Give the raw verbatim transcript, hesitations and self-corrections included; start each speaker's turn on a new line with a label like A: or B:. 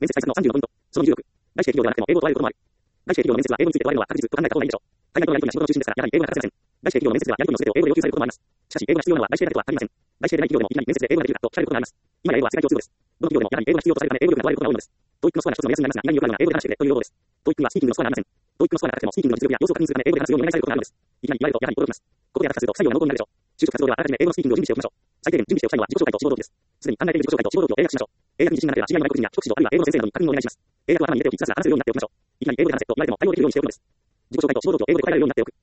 A: 面接対策のさんじゅうのポイント。そのにじゅうろく。外資系企業ではなくても英語を問われることもある。外資系企業の面接は英語について問われるのは確実と考えた方がいいでしょう。海外とのやり取りが仕事の中心ですから、やはり英語が欠かせません。外資系企業の面接ではやり取りの全てを英語で要求されることもあります。しかし、英語が必要なのは外資系だけとは限りません。外資系でない企業でもいきなり面接で英語ができるかと聞かれることがあります。今や英語は世界共通語です。どの企業でもやはり英語が必要とされるため英語力が問われることが多いのです。トイックのスコアが一つの目安になりますが、意外によくあるのが英語で話してくれという要望です。トイックはスピーキングのスコアがありません。トイックのスコアが高くてもスピーキングの実力や様子を確認するため英語で話すようにお願いされることがあるのです。いきなり言われるとやはり驚きます。ここで私たちすると不採用が濃厚になるでしょう。就職活動ではあらかじめ英語のスピーキングを準備しておきましょう。最低限準備しておきたいのは自己紹介と志望動機です。すでに考えている自己紹介と志望動機を英訳しましょう。英訳に自信がなければ知り合いの外国人や帰国子女あるいは英語の先生などに確認をお願いします。英訳は頭に入れておき、ひたすら話せるようになっておきましょう。いきなり英語で話せと言われても対応できるようにしておくのです。自己紹介と志望動機を英語で答えられるようになっておく。